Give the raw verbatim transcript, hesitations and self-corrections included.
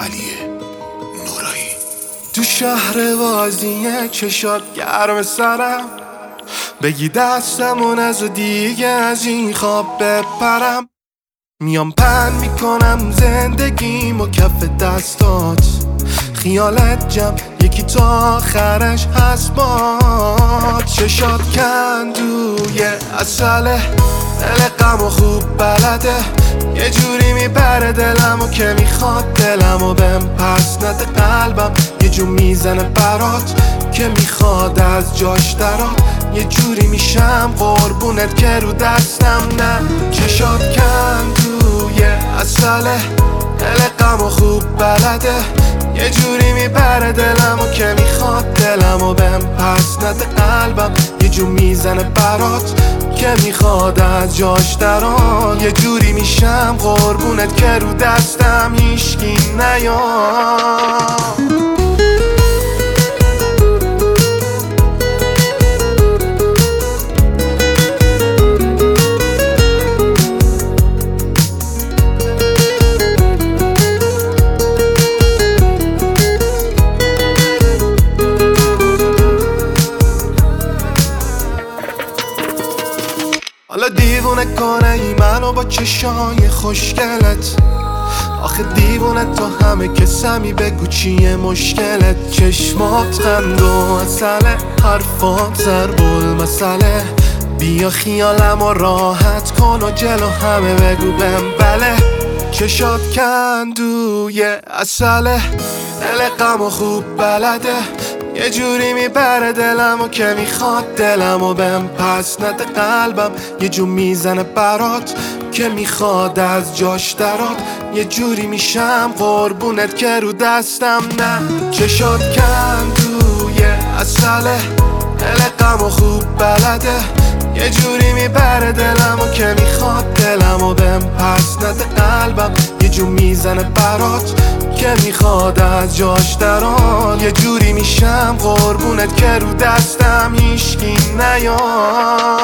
علی نورایی. تو شهر بازیه چشات گرم سرم، بگی دستمون از دیگه از این خواب بپرم. میام پن میکنم زندگیم و کف دستات، خیالت جمع یکی تا آخرش هست باد. چشات کندوی اصله، دل غم و خوب بلده، یه جوری میبره دلمو که میخواد دلمو بهم پس نده. قلبم یه جو میزنه برات که میخواد از جاش درات، یه جوری میشم قربونت که رو دستم نه. چشات کندوی اصله، دل غم و خوب بلده، یه جوری میبره دلمو که میخواد دلمو بهم پس نده. قلبم یه جو میزنه برات که میخواد از جاش درات، یه جوری میشم قربونت که رو دستم هیشکی نیاد. حالا دیوونه کنه ای منو با چشای خوشگلت، آخه دیوونه تو همه کسمی، بگو چیه مشکلت. چشمات خند و اصله، حرفات ضرب المثله، بیا خیالمو راحت کن و جلو همه بگو بهم بله. چشات کندوی اصله، دل غم و خوب بلده، یه جوری میبره دلمو که میخواد دلمو بهم پس نده. قلبم یه جو میزنه برات که میخواد از جاش درات، یه جوری میشم قربونت که رو دستم نه. چشات کندوی اصله، دل غم و خوب بلده، یه جوری میبره دلمو که میخواد دلمو بهم پس نده. قلبم یه جو میزنه برات که میخواد از جاش درات، یه جوری میشم قربونت که رو دستم هیشکی نیاد.